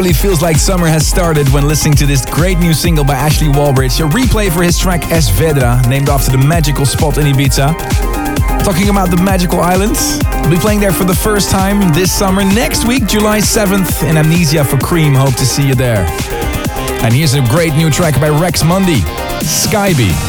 really feels like summer has started when listening to this great new single by Ashley Wallbridge, a replay for his track Es Vedra, named after the magical spot in Ibiza. Talking about the magical islands, we'll be playing there for the first time this summer. Next week, July 7th, in Amnesia for Cream. Hope to see you there. And here's a great new track by Rex Mundi, Skybe.